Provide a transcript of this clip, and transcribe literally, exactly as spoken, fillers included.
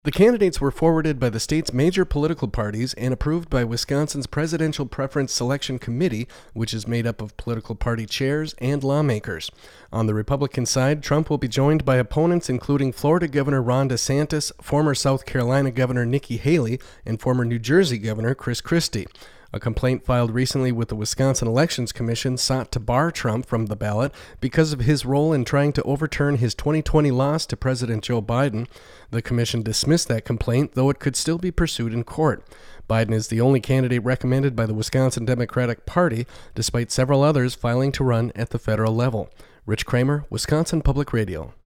The candidates were forwarded by the state's major political parties and approved by Wisconsin's Presidential Preference Selection Committee, which is made up of political party chairs and lawmakers. On the Republican side, Trump will be joined by opponents including Florida Governor Ron DeSantis, former South Carolina Governor Nikki Haley, and former New Jersey Governor Chris Christie. A complaint filed recently with the Wisconsin Elections Commission sought to bar Trump from the ballot because of his role in trying to overturn his twenty twenty loss to President Joe Biden. The commission dismissed that complaint, though it could still be pursued in court. Biden is the only candidate recommended by the Wisconsin Democratic Party, despite several others filing to run at the federal level. Rich Kramer, Wisconsin Public Radio.